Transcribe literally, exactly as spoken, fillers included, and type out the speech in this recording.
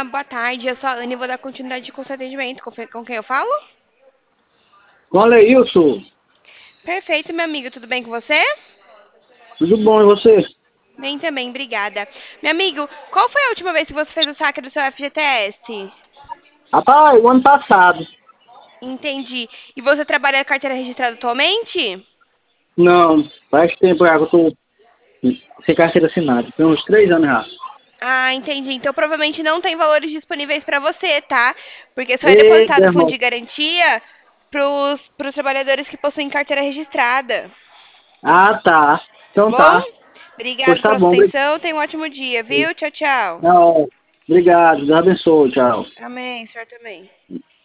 boa tarde. Eu sou a Anne e vou dar continuidade com o seu atendimento. Com, fe- com quem eu falo? Olha isso, Perfeito, meu amigo. Tudo bem com você? tudo bom e você? Bem também, obrigada. Meu amigo, qual foi a última vez que você fez o saque do seu F G T S? Rapaz, o ano passado, Entendi. E você trabalha na carteira registrada atualmente? não, faz tempo já que eu tô sem carteira assinada, tem uns três anos já. Ah, entendi. Então provavelmente não tem valores disponíveis para você, tá? Porque só é Eita, depositado fundo irmão. de garantia para os trabalhadores que possuem carteira registrada. Ah, tá, Tá então bom? tá, pois Obrigado tá pela sua bom, obri- atenção. Tenha um ótimo dia, viu? Tchau, tchau. não, obrigado, Deus abençoe, tchau. Amém, senhor também.